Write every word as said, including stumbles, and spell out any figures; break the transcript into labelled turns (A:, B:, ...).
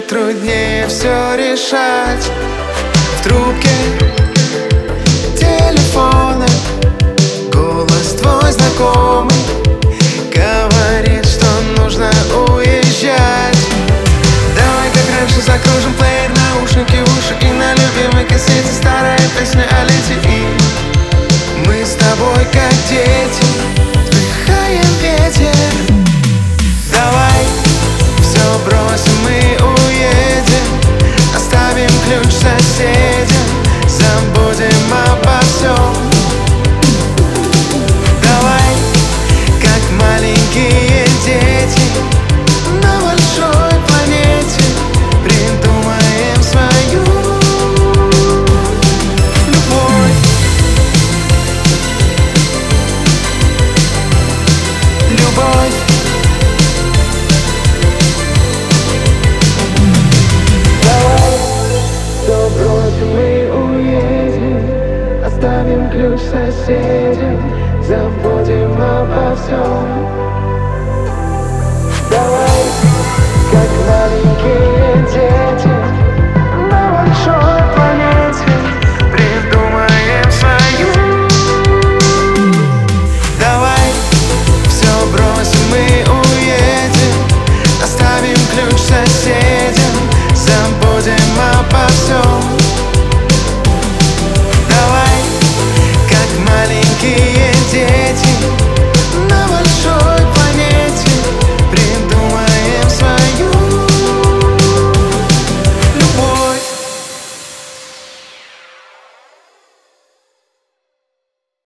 A: труднее все решать. В трубке телефона голос твой знакомый говорит, что нужно уезжать. Давай как раньше закружим плеер, наушники в уши, и на любимой кассете старая песня о лете. И мы с тобой как дети вдыхаем ветер. Давай все бросим и уедем, оставим ключ соседям, забудем обо всем. Давай, как маленькие дети, на большой планете придумаем свою любовь. Любовь. Мы уедем, оставим ключ соседям, забудем обо всем. Давай, как маленькие дети, на большой